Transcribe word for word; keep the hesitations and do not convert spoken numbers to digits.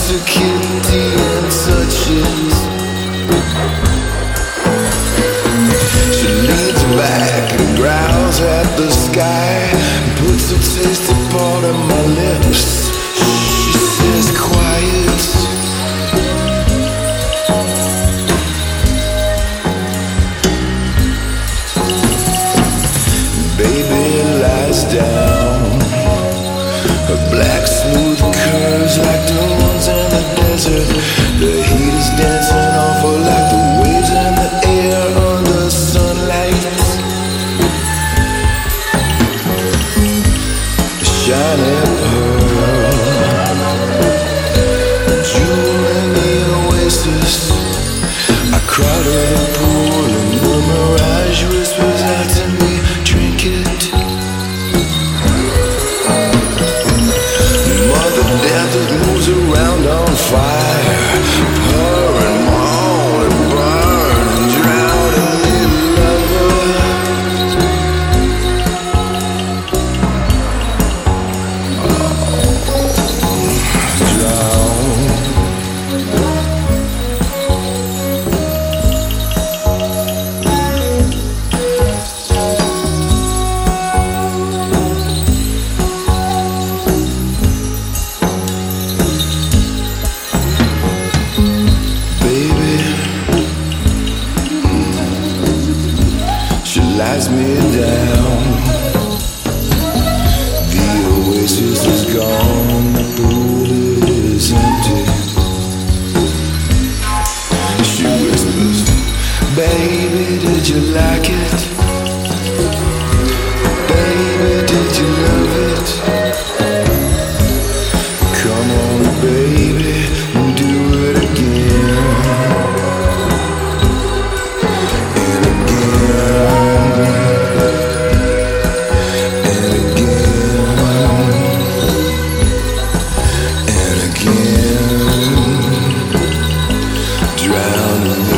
kitty and touches. She leans back and growls at the sky, puts a tasty part on my lips. She says quiet. Baby lies down, her black smooth curves like dunes in the desert. The heat is dancing off her like the waves in the air under sunlight. A shiny pearl, a jewel in the oasis. I crowd the pool and the mirage whispers out to me, drink it. Mother Death that moves around on fire, purr and moan and burn and drown in me, lover. Oh, drown. Lies me down. The oasis is gone, the pool is empty. She whispers, baby, did you like it? Baby, did you love it? Come on, baby, do it again. And again. Drown in